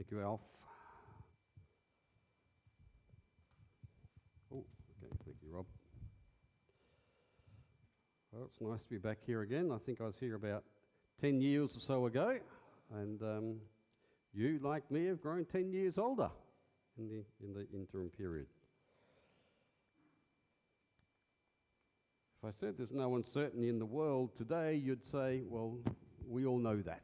Thank you, Alf. Oh, okay, thank you, Rob. Well, it's nice to be back here again. I think I was here about 10 years or so ago, and you, like me, have grown 10 years older in the interim period. If I said there's no uncertainty in the world today, you'd say, well, we all know that.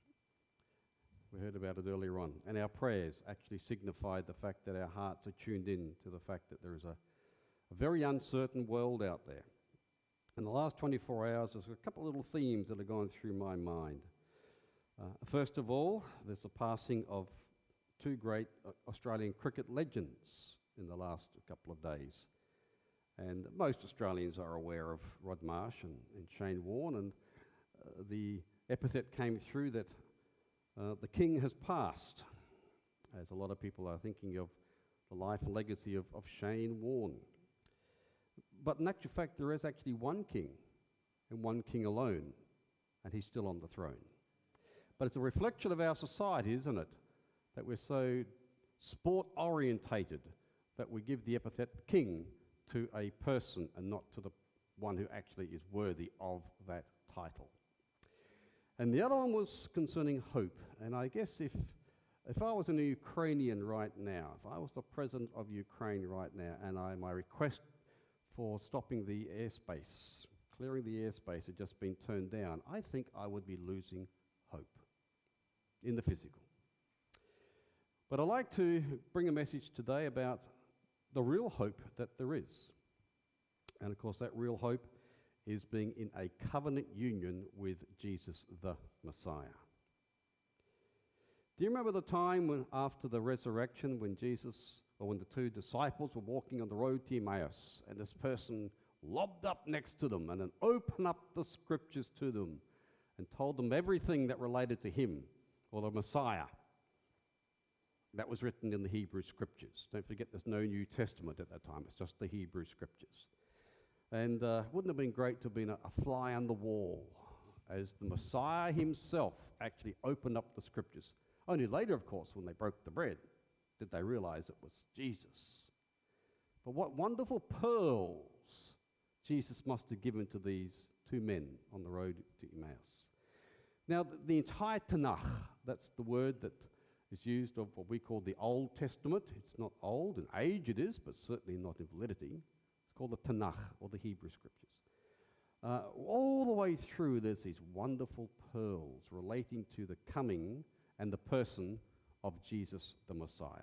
We heard about it earlier on. And our prayers actually signified the fact that our hearts are tuned in to the fact that there is a very uncertain world out there. In the last 24 hours, there's a couple of little themes that have gone through my mind. First of all, there's the passing of two great Australian cricket legends in the last couple of days. And most Australians are aware of Rod Marsh and Shane Warne, and the epithet came through that the king has passed, as a lot of people are thinking of the life and legacy of Shane Warne. But in actual fact, there is actually one king, and one king alone, and he's still on the throne. But it's a reflection of our society, isn't it, that we're so sport-orientated that we give the epithet king to a person and not to the one who actually is worthy of that title. And the other one was concerning hope. And I guess if I was a Ukrainian right now, if I was the president of Ukraine right now, and my request for stopping the airspace, clearing the airspace had just been turned down, I think I would be losing hope in the physical. But I'd like to bring a message today about the real hope that there is. And of course, that real hope is being in a covenant union with Jesus the Messiah. Do you remember the time when, after the resurrection, when the two disciples were walking on the road to Emmaus, and this person lobbed up next to them and then opened up the scriptures to them and told them everything that related to him, or the Messiah, that was written in the Hebrew scriptures. Don't forget, there's no New Testament at that time. It's just the Hebrew scriptures. And wouldn't it have been great to have been a fly on the wall as the Messiah himself actually opened up the scriptures. Only later, of course, when they broke the bread, did they realize it was Jesus. But what wonderful pearls Jesus must have given to these two men on the road to Emmaus. Now, the entire Tanakh, that's the word that is used of what we call the Old Testament. It's not old in age, it is, but certainly not in validity. It's called the Tanakh, or the Hebrew Scriptures. All the way through, there's these wonderful pearls relating to the coming and the person of Jesus the Messiah.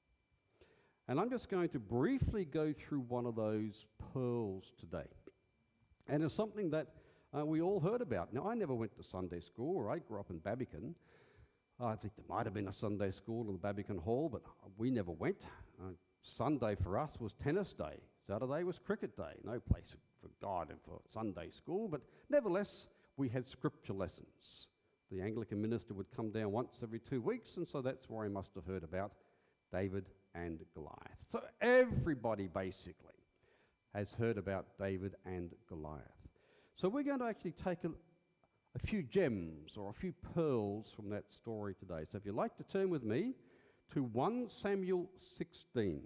And I'm just going to briefly go through one of those pearls today. And it's something that we all heard about. Now, I never went to Sunday school, or I grew up in Babbicombe. I think there might have been a Sunday school in the Babbicombe Hall, but we never went. Sunday for us was tennis day. Saturday was cricket day. No place for God and for Sunday school, but nevertheless, we had scripture lessons. The Anglican minister would come down once every 2 weeks, and so that's where I must have heard about David and Goliath. So everybody basically has heard about David and Goliath. So we're going to actually take a few gems or a few pearls from that story today. So if you'd like to turn with me to 1 Samuel 16.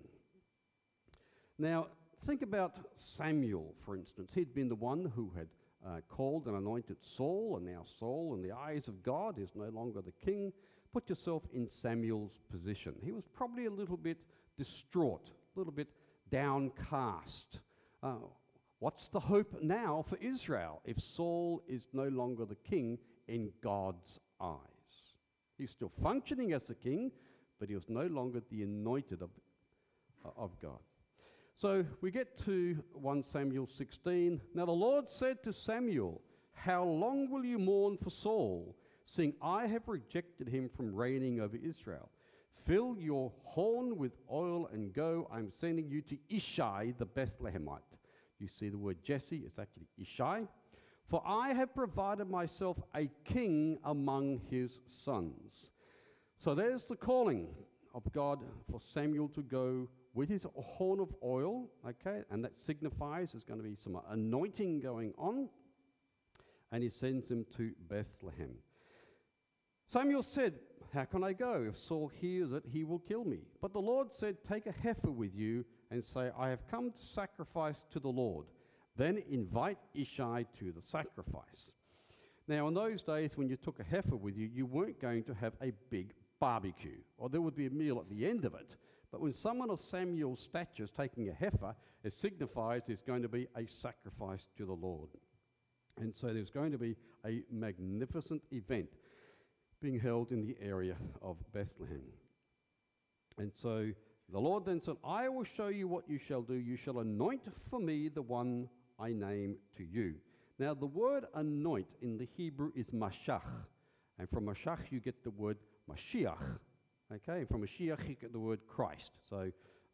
Now, think about Samuel, for instance. He'd been the one who had called and anointed Saul, and now Saul, in the eyes of God, is no longer the king. Put yourself in Samuel's position. He was probably a little bit distraught, a little bit downcast. What's the hope now for Israel if Saul is no longer the king in God's eyes? He's still functioning as the king, but he was no longer the anointed of God. So we get to 1 Samuel 16. Now the Lord said to Samuel, "How long will you mourn for Saul, seeing I have rejected him from reigning over Israel? Fill your horn with oil and go. I'm sending you to Ishai the Bethlehemite." You see the word Jesse, it's actually Ishai. "For I have provided myself a king among his sons." So there's the calling of God for Samuel to go with his horn of oil, okay, and that signifies there's going to be some anointing going on, and he sends him to Bethlehem. Samuel said, how can I go? If Saul hears it, he will kill me. But the Lord said, take a heifer with you and say, I have come to sacrifice to the Lord. Then invite Ishai to the sacrifice. Now, in those days, when you took a heifer with you, you weren't going to have a big barbecue, or there would be a meal at the end of it. But when someone of Samuel's stature is taking a heifer, it signifies there's going to be a sacrifice to the Lord. And so there's going to be a magnificent event being held in the area of Bethlehem. And so the Lord then said, I will show you what you shall do. You shall anoint for me the one I name to you. Now, the word anoint in the Hebrew is mashach. And from mashach, you get the word Mashiach. Okay, and from Mashiach, you get the word Christ. So,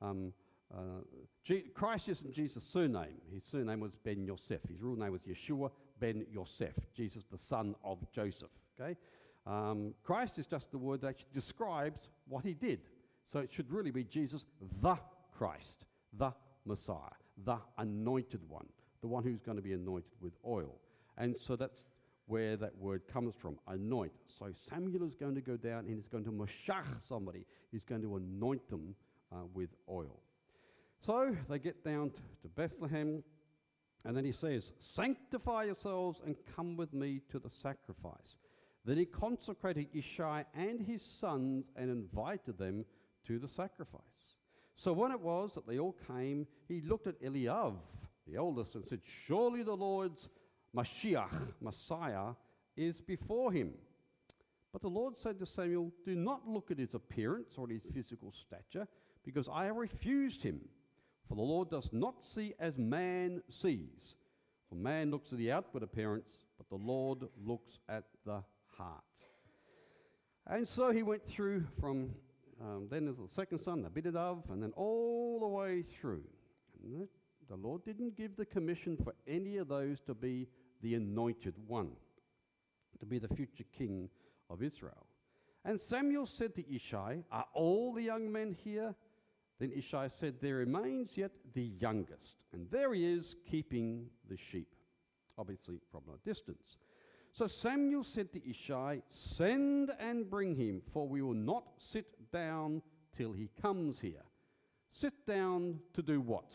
Christ isn't Jesus' surname. His surname was Ben Yosef. His real name was Yeshua Ben Yosef, Jesus, the son of Joseph. Okay, Christ is just the word that describes what he did. So it should really be Jesus, the Christ, the Messiah, the anointed one, the one who's going to be anointed with oil. And so that's where that word comes from, anoint. So Samuel is going to go down and he's going to mashach somebody. He's going to anoint them with oil. So they get down to Bethlehem, and then he says, sanctify yourselves and come with me to the sacrifice. Then he consecrated Ishai and his sons and invited them to the sacrifice. So when it was that they all came, he looked at Eliav, the eldest, and said, surely the Lord's Mashiach, Messiah, is before him. But the Lord said to Samuel, do not look at his appearance or his physical stature, because I have refused him. For the Lord does not see as man sees. For man looks at the outward appearance, but the Lord looks at the heart. And so he went through from then the second son, Abinadab, and then all the way through. And the Lord didn't give the commission for any of those to be the anointed one, to be the future king of Israel. And Samuel said to Ishai, are all the young men here? Then Ishai said, there remains yet the youngest, and there he is keeping the sheep, obviously from a distance. So Samuel said to Ishai, send and bring him, for we will not sit down till he comes here. Sit down to do what?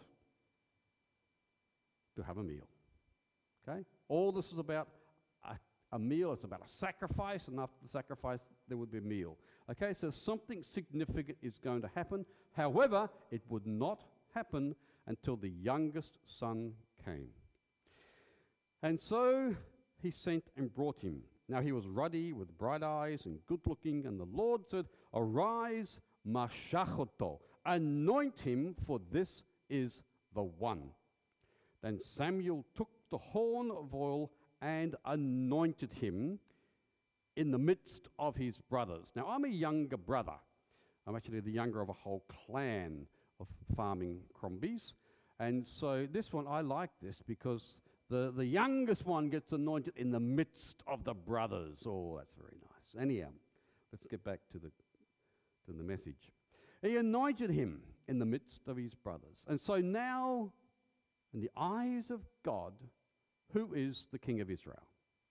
To have a meal. Okay? All this is about a meal. It's about a sacrifice, and after the sacrifice, there would be a meal. Okay, so something significant is going to happen. However, it would not happen until the youngest son came. And so he sent and brought him. Now he was ruddy with bright eyes and good looking, and the Lord said, arise, mashachoto, anoint him, for this is the one. Then Samuel took the horn of oil and anointed him in the midst of his brothers. Now, I'm a younger brother. I'm actually the younger of a whole clan of farming Crombies. And so this one, I like this because the youngest one gets anointed in the midst of the brothers. Oh, that's very nice. Anyhow, let's get back to the message. He anointed him in the midst of his brothers. And so now, in the eyes of God, who is the king of Israel?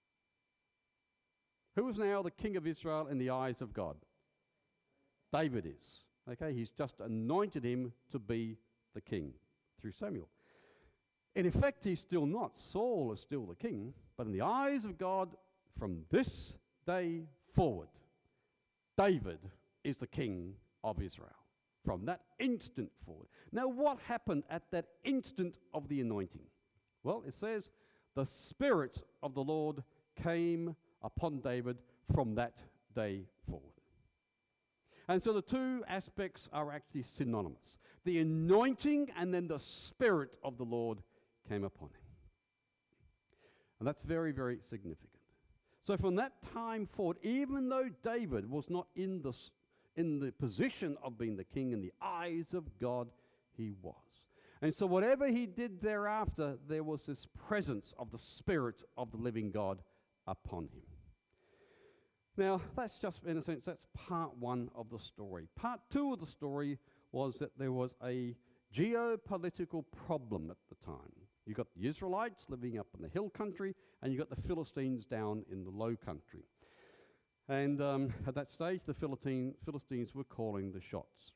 Who is now the king of Israel in the eyes of God? David is. Okay, he's just anointed him to be the king through Samuel. In effect, he's still not. Saul is still the king, but in the eyes of God, from this day forward, David is the king of Israel. From that instant forward. Now, what happened at that instant of the anointing? Well, it says, the Spirit of the Lord came upon David from that day forward. And so the two aspects are actually synonymous. The anointing and then the Spirit of the Lord came upon him. And that's very, very significant. So from that time forward, even though David was not in the position of being the king, in the eyes of God, he was. And so whatever he did thereafter, there was this presence of the Spirit of the living God upon him. Now, that's just, in a sense, that's part one of the story. Part two of the story was that there was a geopolitical problem at the time. You got the Israelites living up in the hill country, and you got the Philistines down in the low country. And at that stage, the Philistines were calling the shots.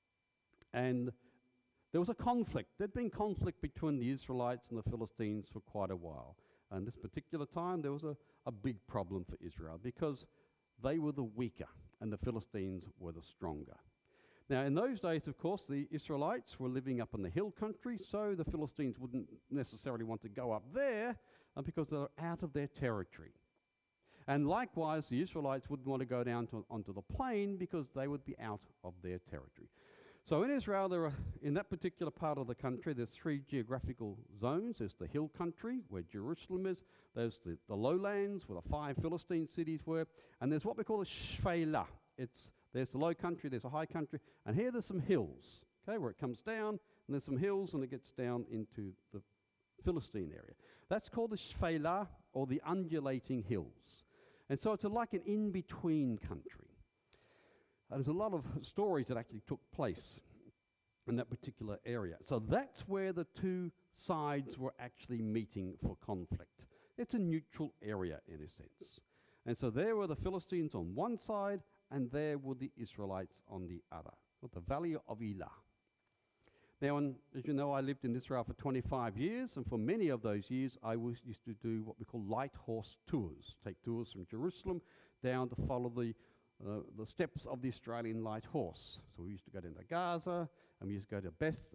And there was a conflict. There'd been conflict between the Israelites and the Philistines for quite a while. And this particular time, there was a big problem for Israel because they were the weaker and the Philistines were the stronger. Now, in those days, of course, the Israelites were living up in the hill country, so the Philistines wouldn't necessarily want to go up there because they're out of their territory. And likewise, the Israelites wouldn't want to go down onto the plain because they would be out of their territory. So in Israel, in that particular part of the country, there's 3 geographical zones. There's the hill country, where Jerusalem is. There's the lowlands, where the 5 Philistine cities were. And there's what we call the Shephelah. There's the low country, there's a high country. And here there's some hills, okay, where it comes down. And there's some hills, and it gets down into the Philistine area. That's called the Shephelah, or the undulating hills. And so it's like an in-between country. There's a lot of stories that actually took place in that particular area. So that's where the 2 sides were actually meeting for conflict. It's a neutral area in a sense. And so there were the Philistines on one side, and there were the Israelites on the other, at the Valley of Elah. Now, as you know, I lived in Israel for 25 years, and for many of those years, I used to do what we call light horse tours, take tours from Jerusalem down to follow the steps of the Australian light horse. So we used to go down to Gaza, and we used to go to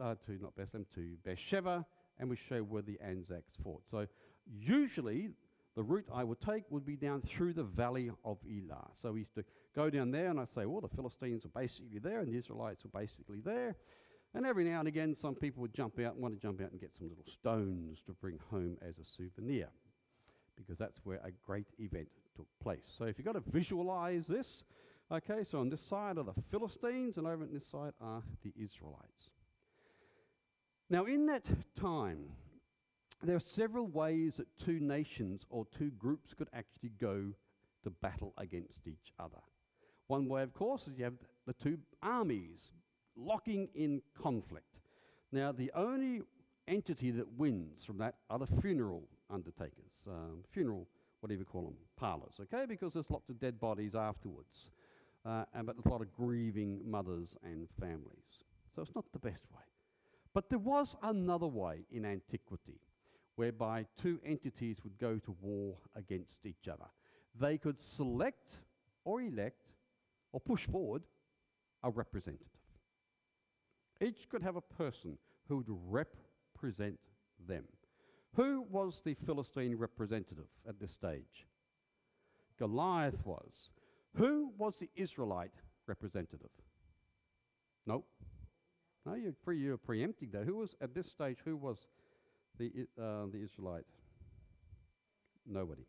Beersheba, and we show where the Anzacs fought. So usually the route I would take would be down through the Valley of Elah. So we used to go down there, and I say, well, the Philistines were basically there, and the Israelites were basically there. And every now and again, some people would want to jump out and get some little stones to bring home as a souvenir, because that's where a great event took place. So if you've got to visualize this, okay, so on this side are the Philistines, and over on this side are the Israelites. Now, in that time, there are several ways that 2 nations or 2 groups could actually go to battle against each other. One way, of course, is you have the 2 armies locking in conflict. Now, the only entity that wins from that are the funeral undertakers, whatever you call them, parlours, okay, because there's lots of dead bodies afterwards, but there's a lot of grieving mothers and families. So it's not the best way. But there was another way in antiquity whereby 2 entities would go to war against each other. They could select or elect or push forward a representative. Each could have a person who would represent them. Who was the Philistine representative at this stage? Goliath was. Who was the Israelite representative? Nope. No, you're preempting there. Who was, at this stage, who was the Israelite? Nobody.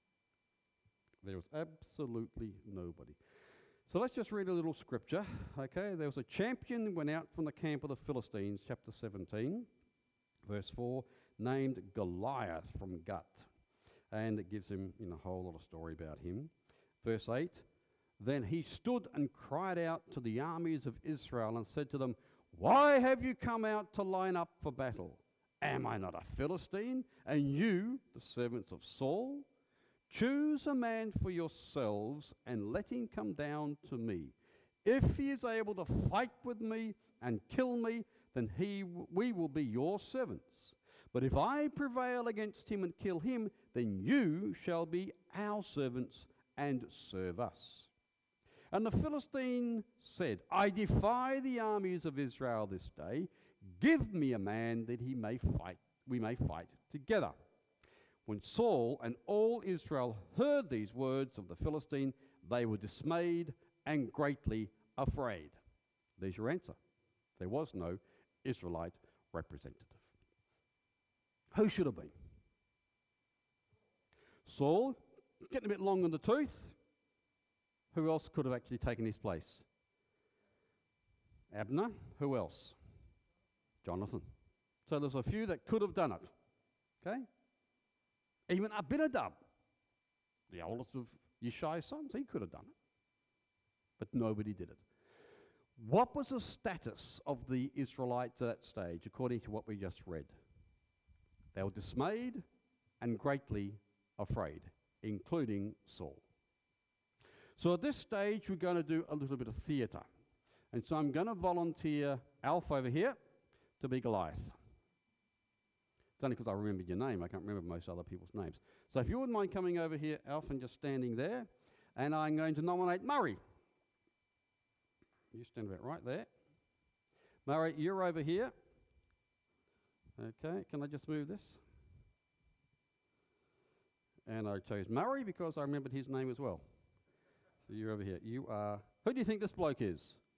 There was absolutely nobody. So let's just read a little scripture. Okay, there was a champion went out from the camp of the Philistines, chapter 17, verse 4, named Goliath from Gath. And it gives him a whole lot of story about him. Verse 8, then he stood and cried out to the armies of Israel and said to them, why have you come out to line up for battle? Am I not a Philistine, and you, the servants of Saul? Choose a man for yourselves and let him come down to me. If he is able to fight with me and kill me, then we will be your servants. But if I prevail against him and kill him, then you shall be our servants and serve us. And the Philistine said, I defy the armies of Israel this day. Give me a man that we may fight together. When Saul and all Israel heard these words of the Philistine, they were dismayed and greatly afraid. There's your answer. There was no Israelite representative. Who should have been? Saul, getting a bit long in the tooth. Who else could have actually taken his place? Abner. Who else? Jonathan. So there's a few that could have done it. Okay? Even Abinadab, the oldest of Yishai's sons, he could have done it. But nobody did it. What was the status of the Israelites at that stage, according to what we just read? They were dismayed and greatly afraid, including Saul. So at this stage, we're going to do a little bit of theatre. And so I'm going to volunteer Alf over here to be Goliath. It's only because I remembered your name. I can't remember most other people's names. So if you wouldn't mind coming over here, Alf, and just standing there. And I'm going to nominate Murray. You stand about right there. Murray, you're over here. Okay, can I just move this? And I chose Murray because I remembered his name as well. So you're over here. You are... Who do you think this bloke is?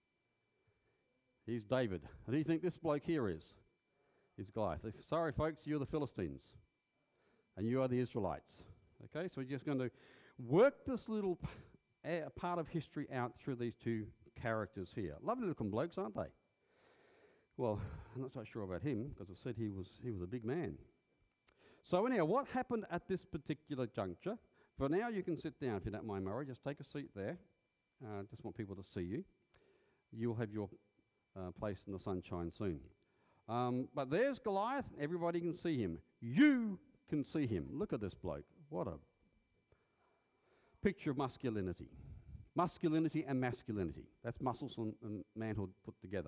He's David. Who do you think this bloke here is? He's Goliath. Sorry, folks, you're the Philistines. And you are the Israelites. Okay, so we're just going to work this little part of history out through these two characters here. Lovely looking blokes, aren't they? Well, I'm not so sure about him, because I said he was a big man. So anyhow, what happened at this particular juncture? For now, you can sit down if you don't mind, Murray. Just take a seat there. Just want people to see you. You'll have your place in the sunshine soon. But there's Goliath. Everybody can see him. You can see him. Look at this bloke. What a picture of masculinity. Masculinity and masculinity. That's muscles and manhood put together.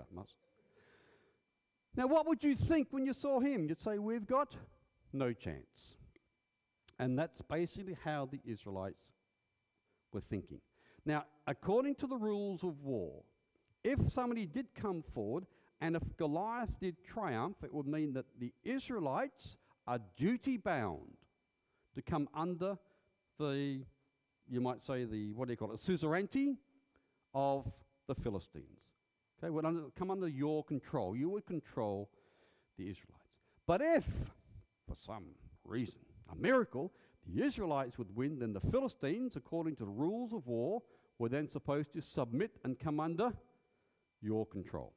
Now, what would you think when you saw him? You'd say, we've got no chance. And that's basically how the Israelites were thinking. Now, according to the rules of war, if somebody did come forward and if Goliath did triumph, it would mean that the Israelites are duty-bound to come under the, you might say, the, what do you call it, suzerainty of the Philistines. Okay, would come under your control. You would control the Israelites. But if, for some reason, a miracle, the Israelites would win, then the Philistines, according to the rules of war, were then supposed to submit and come under your control.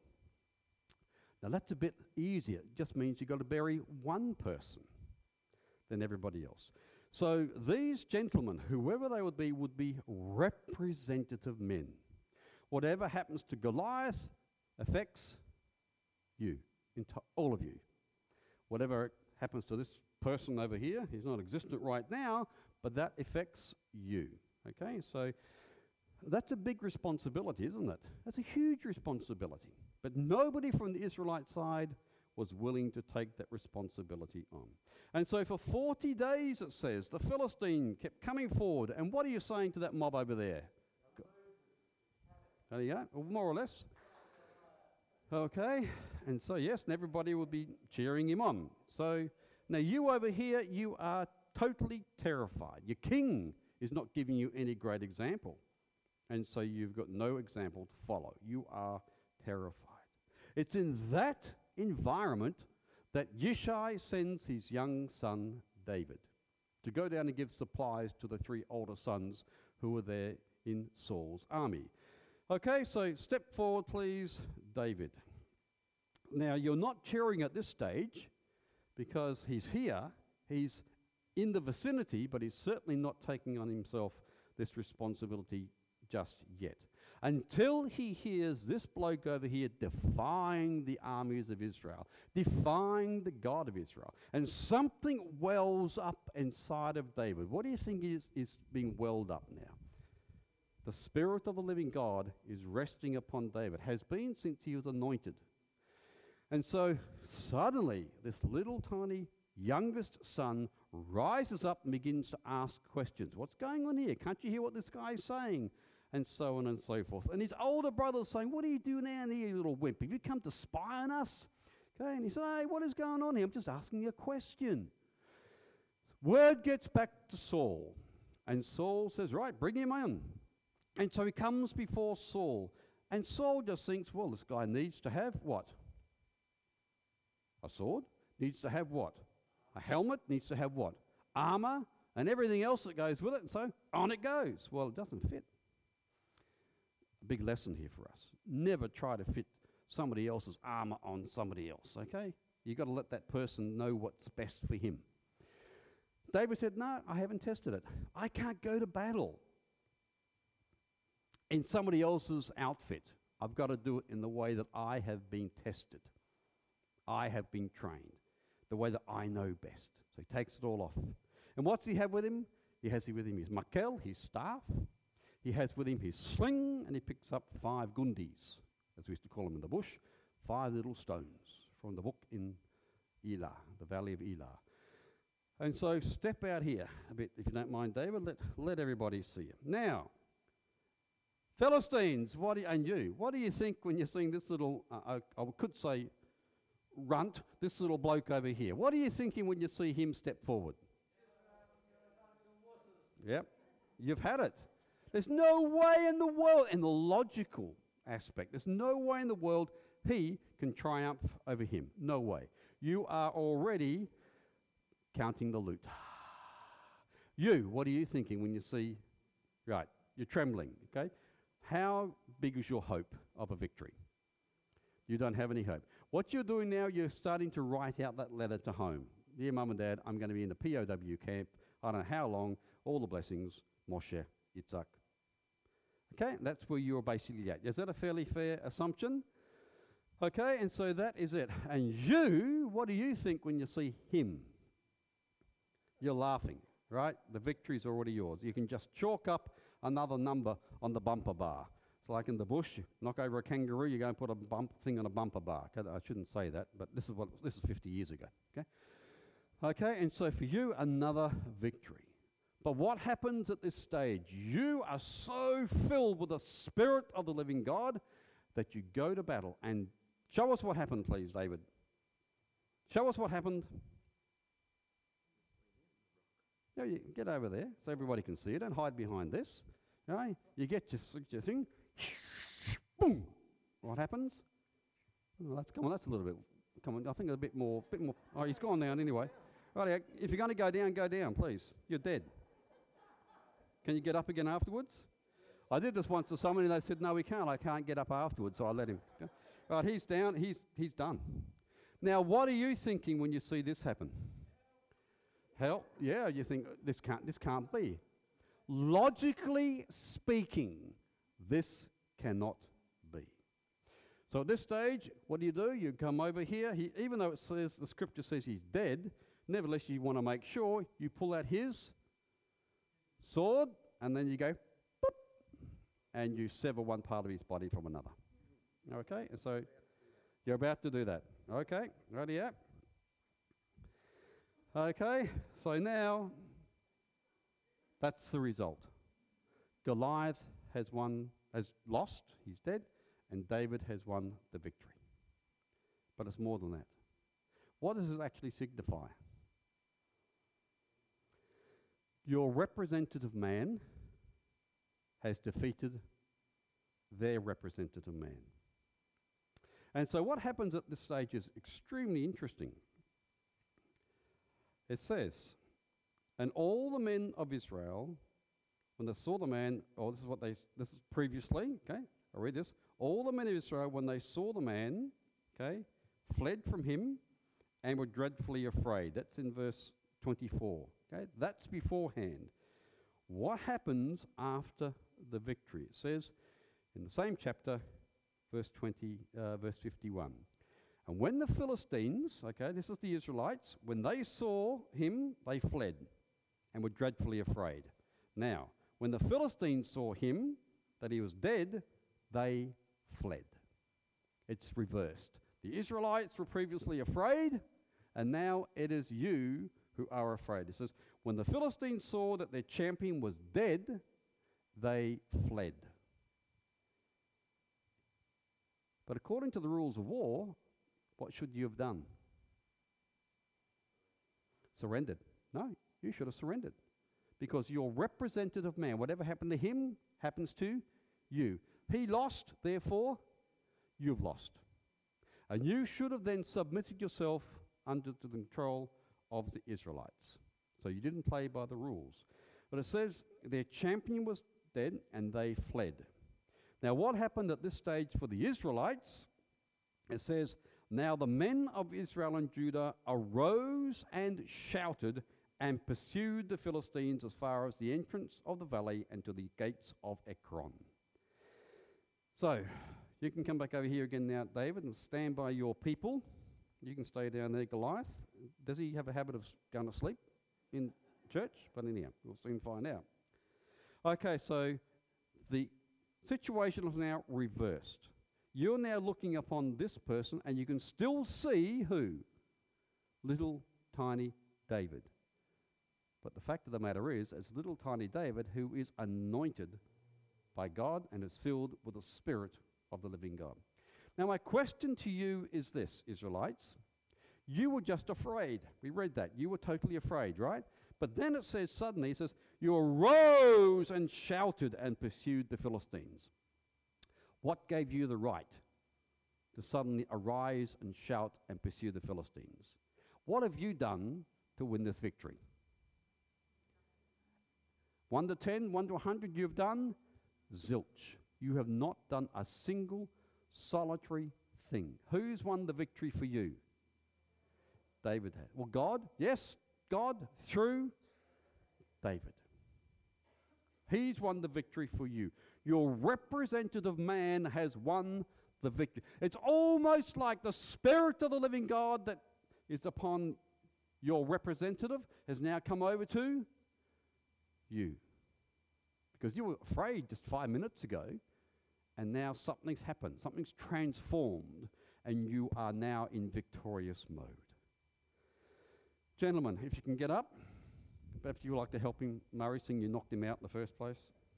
Now that's a bit easier. It just means you've got to bury one person than everybody else. So these gentlemen, whoever they would be representative men. Whatever happens to Goliath affects you, all of you. Whatever happens to this person over here, he's not existent right now, but that affects you. Okay, so that's a big responsibility, isn't it? That's a huge responsibility. But nobody from the Israelite side was willing to take that responsibility on. And so for 40 days, it says, the Philistine kept coming forward. And what are you saying to that mob over there? There you go, more or less. Okay, and so yes, and everybody would be cheering him on. So now you over here, you are totally terrified. Your king is not giving you any great example. And so you've got no example to follow. You are terrified. It's in that environment that Yishai sends his young son David to go down and give supplies to the three older sons who were there in Saul's army. Okay, so step forward, please, David. Now, you're not cheering at this stage because he's here. He's in the vicinity, but he's certainly not taking on himself this responsibility just yet. Until he hears this bloke over here defying the armies of Israel, defying the God of Israel, and something wells up inside of David. What do you think is being welled up now? The Spirit of the living God is resting upon David, has been since he was anointed. And so suddenly this little tiny youngest son rises up and begins to ask questions. What's going on here? Can't you hear what this guy's saying? And so on and so forth. And his older brother's saying, what are you doing down here, you little wimp? Have you come to spy on us? Okay, and he said, hey, what is going on here? I'm just asking you a question. Word gets back to Saul. And Saul says, right, bring him on. And so he comes before Saul. And Saul just thinks, well, this guy needs to have what? A sword? Needs to have what? A helmet? Needs to have what? Armor? And everything else that goes with it. And so on it goes. Well, it doesn't fit. A big lesson here for us. Never try to fit somebody else's armor on somebody else, okay? You've got to let that person know what's best for him. David said, no, I haven't tested it. I can't go to battle in somebody else's outfit. I've got to do it in the way that I have been tested. I have been trained, the way that I know best. So he takes it all off. And what's he have with him? He has with him his makel, his staff. He has with him his sling, and he picks up 5 gundis, as we used to call them in the bush, 5 little stones from the book in Elah, the valley of Elah. And so step out here a bit, if you don't mind, David. Let everybody see you. Now, Philistines, what do you think when you're seeing this little, I could say runt, this little bloke over here? What are you thinking when you see him step forward? Yep, you've had it. There's no way in the world, in the logical aspect, there's no way in the world he can triumph over him. No way. You are already counting the loot. What are you thinking when you see, right, you're trembling, okay? How big is your hope of a victory? You don't have any hope. What you're doing now, you're starting to write out that letter to home. Dear Mum and Dad, I'm going to be in the POW camp. I don't know how long. All the blessings, Moshe, Yitzhak. Okay, that's where you're basically at. Is that a fairly fair assumption? Okay, and so that is it. And what do you think when you see him? You're laughing, right? The victory's already yours. You can just chalk up another number on the bumper bar. It's like in the bush, you knock over a kangaroo, you go and put a thing on a bumper bar. Okay, I shouldn't say that, but this is 50 years ago. Okay, and so for you, another victory. But what happens at this stage? You are so filled with the Spirit of the living God that you go to battle. And show us what happened, please, David. Show us what happened. No, you get over there so everybody can see you. Don't hide behind this. Right? You get your thing. Boom. What happens? Oh, that's a little bit. Come on, I think a bit more. Oh, he's gone down anyway. Right, if you're going to go down, please. You're dead. Can you get up again afterwards? I did this once to somebody and they said, no, we can't. I can't get up afterwards, so I let him. Okay. Right, he's down. He's done. Now, what are you thinking when you see this happen? Hell, yeah, you think this can't be. Logically speaking, this cannot be. So at this stage, what do? You come over here. Even though the scripture says he's dead, nevertheless you want to make sure you pull out his sword, and then you go, boop, and you sever one part of his body from another. Okay, and so you're about to do that. Okay, ready up. Okay, so now that's the result. Goliath has lost, he's dead, and David has won the victory. But it's more than that. What does it actually signify? Your representative man has defeated their representative man. And so what happens at this stage is extremely interesting. It says, and all the men of Israel, when they saw the man, this is previously, okay, I'll read this. All the men of Israel, when they saw the man, okay, fled from him and were dreadfully afraid. That's in verse 24. Okay, that's beforehand. What happens after the victory? It says in the same chapter, verse 51. And when the Philistines, okay, this is the Israelites, when they saw him, they fled and were dreadfully afraid. Now, when the Philistines saw him, that he was dead, they fled. It's reversed. The Israelites were previously afraid, and now it is you who are afraid. It says, when the Philistines saw that their champion was dead, they fled. But according to the rules of war, what should you have done? Surrendered. No, you should have surrendered. Because your representative man, whatever happened to him, happens to you. He lost, therefore, you've lost. And you should have then submitted yourself under the control of the Israelites. So you didn't play by the rules. But it says their champion was dead and they fled. Now what happened at this stage for the Israelites? It says, now the men of Israel and Judah arose and shouted and pursued the Philistines as far as the entrance of the valley and to the gates of Ekron. So you can come back over here again now, David, and stand by your people. You can stay down there, Goliath. Does he have a habit of going to sleep in church? But anyhow, we'll soon find out. Okay, so The situation is now reversed. You're now looking upon this person and you can still see who? Little tiny David. But the fact of the matter is, it's little tiny David who is anointed by God and is filled with the Spirit of the living God. Now my question to you is this, Israelites. You were just afraid. We read that. You were totally afraid, right? But then it says suddenly, it says, you arose and shouted and pursued the Philistines. What gave you the right to suddenly arise and shout and pursue the Philistines? What have you done to win this victory? 1 to 10, 1 to 100 you've done? Zilch. You have not done a single solitary thing. Who's won the victory for you? David had. Well, God, yes, God through David. He's won the victory for you. Your representative man has won the victory. It's almost like the Spirit of the living God that is upon your representative has now come over to you. Because you were afraid just 5 minutes ago, and now something's happened. Something's transformed, and you are now in victorious mode. Gentlemen, if you can get up, perhaps you would like to help him, Murray, seeing you knocked him out in the first place.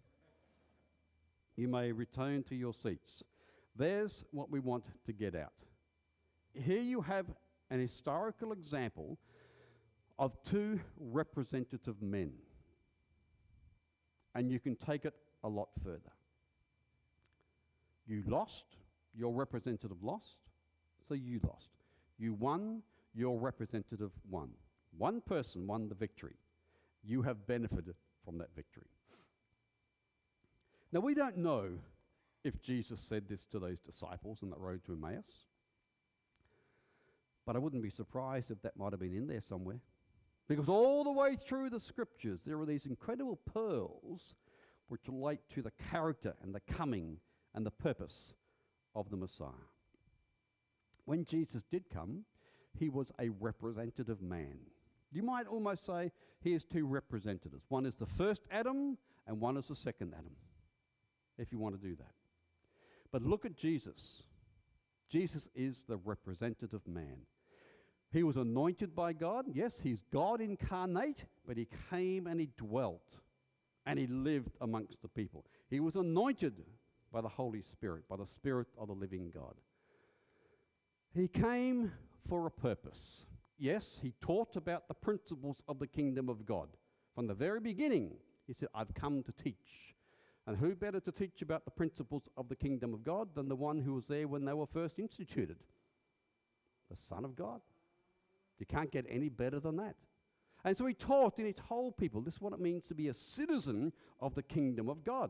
You may return to your seats. There's what we want to get out. Here you have an historical example of two representative men. And you can take it a lot further. You lost, your representative lost, so you lost. You won, your representative won. One person won the victory. You have benefited from that victory. Now, we don't know if Jesus said this to those disciples on the road to Emmaus, but I wouldn't be surprised if that might have been in there somewhere. Because all the way through the scriptures, there are these incredible pearls which relate to the character and the coming and the purpose of the Messiah. When Jesus did come, he was a representative man. You might almost say he has two representatives. One is the first Adam and one is the second Adam, if you want to do that. But look at Jesus. Jesus is the representative man. He was anointed by God. Yes, he's God incarnate, but he came and he dwelt and he lived amongst the people. He was anointed by the Holy Spirit, by the Spirit of the living God. He came for a purpose. Yes, he taught about the principles of the kingdom of God. From the very beginning, he said, I've come to teach. And who better to teach about the principles of the kingdom of God than the one who was there when they were first instituted? The Son of God. You can't get any better than that. And so he taught and he told people this is what it means to be a citizen of the kingdom of God.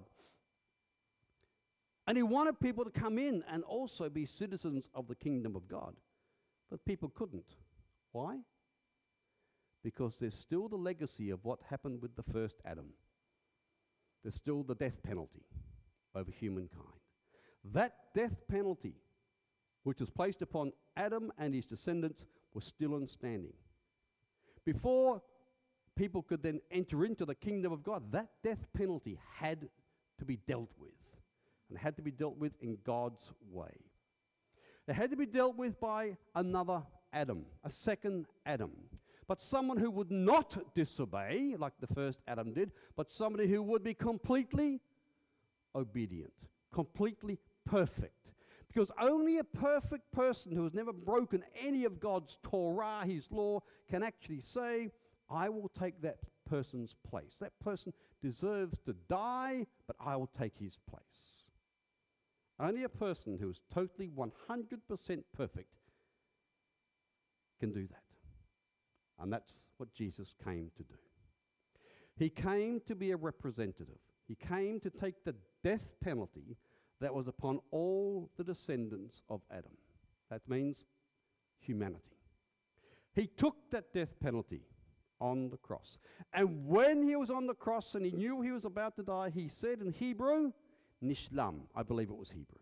And he wanted people to come in and also be citizens of the kingdom of God. But people couldn't. Why? Because there's still the legacy of what happened with the first Adam. There's still the death penalty over humankind. That death penalty, which was placed upon Adam and his descendants, was still in standing. Before people could then enter into the kingdom of God, that death penalty had to be dealt with. And had to be dealt with in God's way. It had to be dealt with by another Adam, a second Adam. But someone who would not disobey, like the first Adam did, but somebody who would be completely obedient, completely perfect. Because only a perfect person who has never broken any of God's Torah, his law, can actually say, I will take that person's place. That person deserves to die, but I will take his place. Only a person who is totally 100% perfect can do that. And that's what Jesus came to do. He came to be a representative. He came to take the death penalty that was upon all the descendants of Adam. That means humanity. He took that death penalty on the cross. And when he was on the cross and he knew he was about to die, he said in Hebrew, Nishlam. I believe it was Hebrew.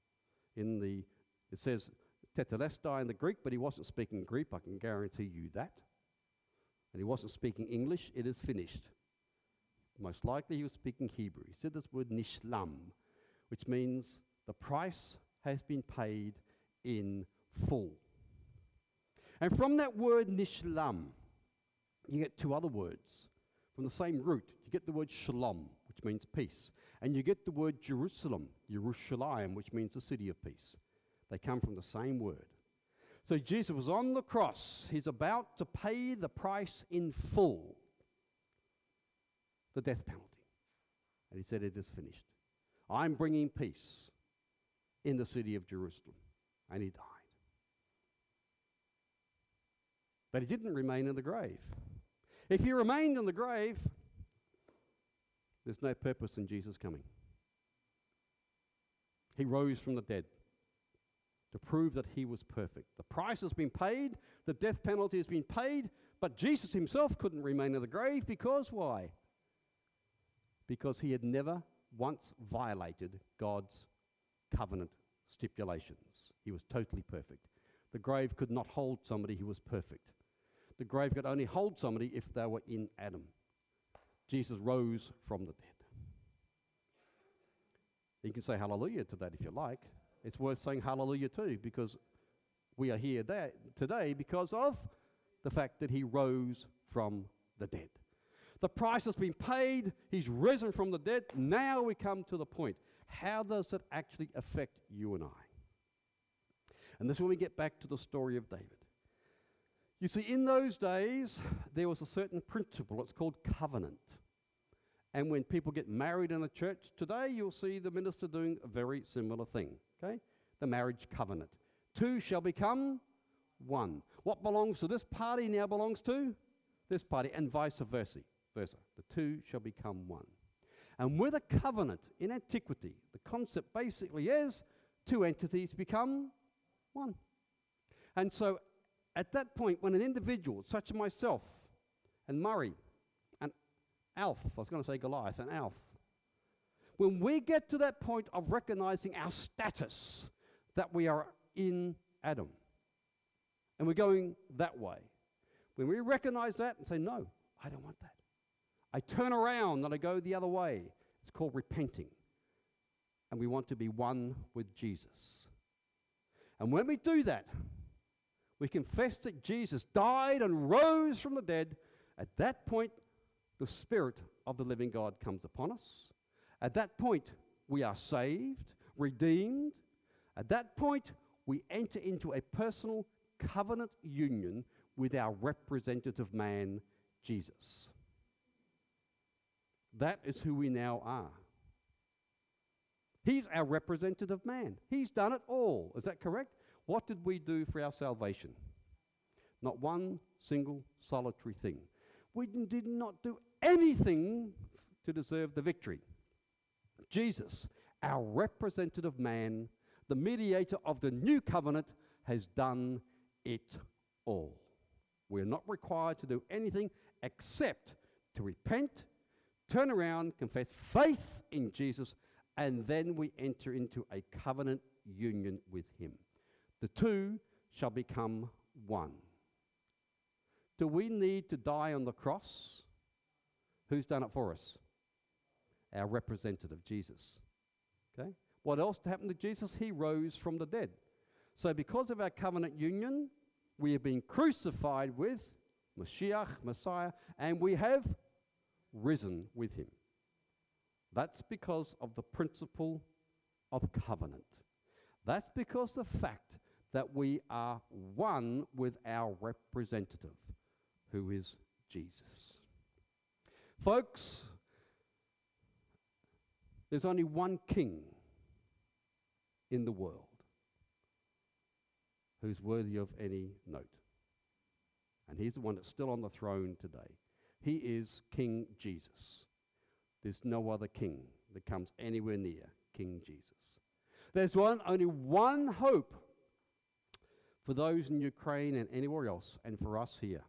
It says tetelestai in the Greek, but he wasn't speaking Greek, I can guarantee you that. And he wasn't speaking English, it is finished. Most likely he was speaking Hebrew. He said this word nishlam, which means the price has been paid in full. And from that word nishlam, you get two other words from the same root. You get the word shalom, which means peace. And you get the word Jerusalem, Yerushalayim, which means the city of peace. They come from the same word. So Jesus was on the cross. He's about to pay the price in full, the death penalty. And he said, it is finished. I'm bringing peace in the city of Jerusalem. And he died. But he didn't remain in the grave. If he remained in the grave, there's no purpose in Jesus coming. He rose from the dead to prove that he was perfect. The price has been paid, the death penalty has been paid, but Jesus himself couldn't remain in the grave because why? Because he had never once violated God's covenant stipulations. He was totally perfect. The grave could not hold somebody who was perfect. The grave could only hold somebody if they were in Adam. Jesus rose from the dead. You can say hallelujah to that if you like. It's worth saying hallelujah too, because we are here today because of the fact that he rose from the dead. The price has been paid. He's risen from the dead. Now we come to the point. How does it actually affect you and I? And this is when we get back to the story of David. You see, in those days, there was a certain principle. It's called covenant. And when people get married in a church today, you'll see the minister doing a very similar thing. Okay? The marriage covenant. Two shall become one. What belongs to this party now belongs to this party, and vice versa. The two shall become one. And with a covenant in antiquity, the concept basically is two entities become one. And so at that point, when an individual, such as myself and Murray and Alf, I was going to say Goliath and Alf, when we get to that point of recognizing our status, that we are in Adam, and we're going that way, when we recognize that and say, no, I don't want that, I turn around and I go the other way. It's called repenting. And we want to be one with Jesus. And when we do that, we confess that Jesus died and rose from the dead. At that point, the Spirit of the living God comes upon us. At that point, we are saved, redeemed. At that point, we enter into a personal covenant union with our representative man, Jesus. That is who we now are. He's our representative man. He's done it all. Is that correct? What did we do for our salvation? Not one single solitary thing. We did not do anything to deserve the victory. Jesus, our representative man, the mediator of the new covenant, has done it all. We're not required to do anything except to repent, turn around, confess faith in Jesus, and then we enter into a covenant union with him. The two shall become one. Do we need to die on the cross? Who's done it for us? Our representative, Jesus. Okay? What else happened to Jesus? He rose from the dead. So because of our covenant union, we have been crucified with Mashiach, Messiah, and we have risen with him. That's because of the principle of covenant. That's because of the fact that we are one with our representative, who is Jesus. Folks, there's only one king in the world who's worthy of any note. And he's the one that's still on the throne today. He is King Jesus. There's no other king that comes anywhere near King Jesus. There's only one hope for those in Ukraine and anywhere else, and for us here.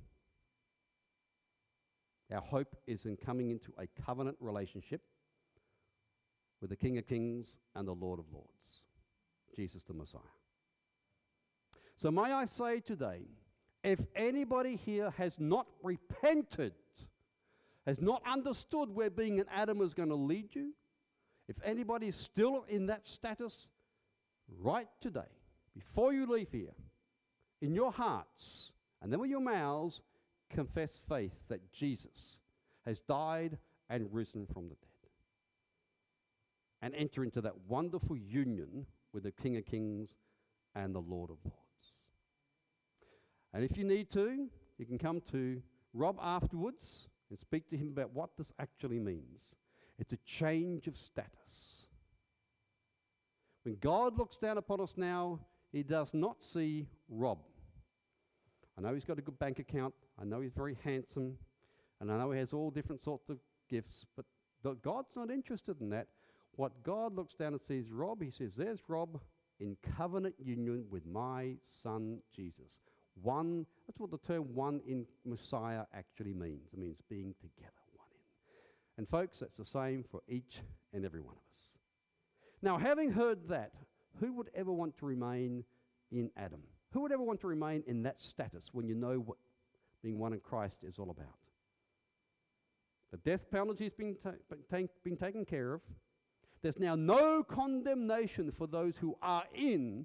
Our hope is in coming into a covenant relationship with the King of Kings and the Lord of Lords, Jesus the Messiah. So may I say today, if anybody here has not repented, has not understood where being an Adam is going to lead you, if anybody is still in that status, right today, before you leave here, in your hearts, and then with your mouths, confess faith that Jesus has died and risen from the dead. And enter into that wonderful union with the King of Kings and the Lord of Lords. And if you need to, you can come to Rob afterwards and speak to him about what this actually means. It's a change of status. When God looks down upon us now, he does not see Rob. I know he's got a good bank account. I know he's very handsome. And I know he has all different sorts of gifts. But God's not interested in that. What God looks down and sees Rob, he says, there's Rob in covenant union with my son Jesus. One, that's what the term one in Messiah actually means. It means being together, one in. And folks, that's the same for each and every one of us. Now, having heard that, who would ever want to remain in Adam? Who would ever want to remain in that status when you know what being one in Christ is all about? The death penalty has been taken care of. There's now no condemnation for those who are in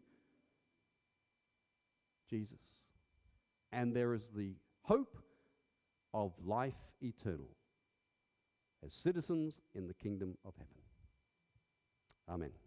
Jesus. And there is the hope of life eternal as citizens in the kingdom of heaven. Amen.